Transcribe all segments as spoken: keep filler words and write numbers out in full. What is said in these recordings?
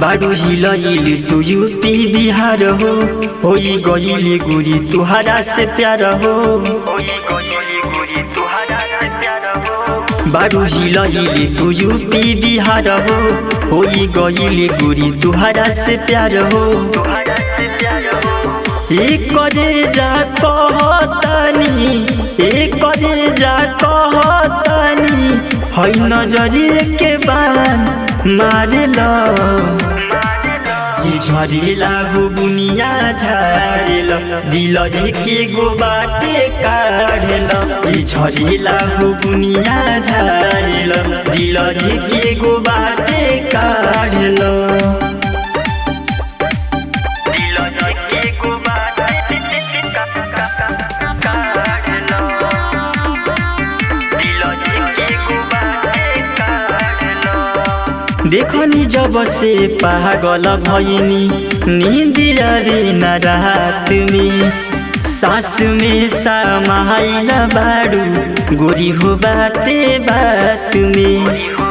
बारू हिलइल तू यूपी बिहार हो होई गइल गोरी तुहरा से प्यार हो बारू हिलइल तू यूपी बिहार हो होई गइल गोरी तुहरा से प्यार हो एक करे जा कहतनी एक करे जा कहतनी है नजरिए के बान मारेला झरेला हो बुनिया झारेला दिल के गो बाटे काढ़ेला झरेला हो बुनिया झारेला दिल के गो बाटे काढ़ेला देखनी जब से पागल भइनी नींद आवे न रात में सास में समाइल बारू गोरी हो बाते बात में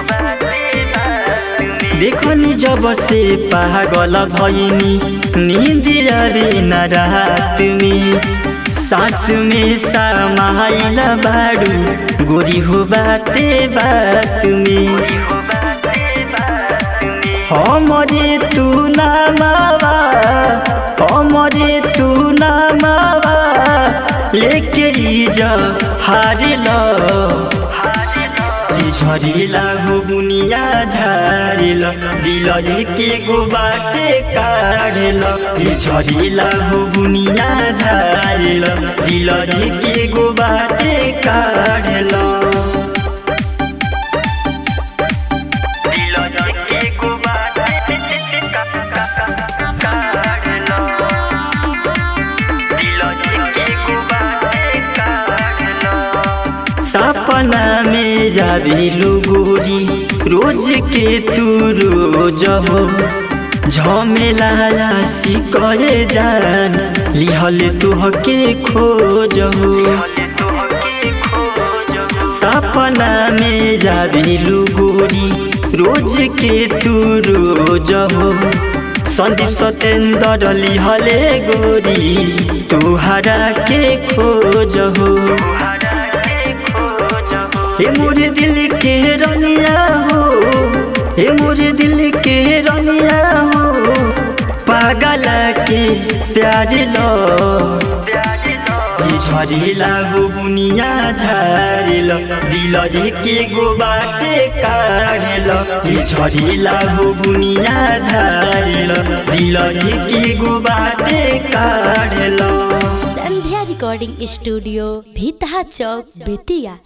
देखनी जब से पागल भइनी नींद आवे न रात में सास में समाइल बारू गोरी हो बाते बात में हमरे तू ना मावा हमरे तू ना मावा लेके जा हारेला झरेला हो बुनिया झारेला दिल के गो बाटे काढ़ेला झरेला हो बुनिया झारेला दिल के गो बाटे काढ़ेला सपना में जाबिलू गोरी रोज के तू रोज हो झमेला सिकरे जान लिहल तुहके खोज हो सपना में जाबिलू गोरी रोज के तू रोज हो संदीप सतेंद्र लिहले गोरी तुहरा के खोज हो हे मोरे दिल के रनिया हो हे मोरे दिल के रनिया हो पागल के प्यार लो झरेला हो बुनिया झारेला दिल के गो बाटे काढ़ेला झरेला हो बुनिया झारेला दिल के गो बाटे काढ़ेला। Sandhya recording studio Bhitaha chowk Bettiah.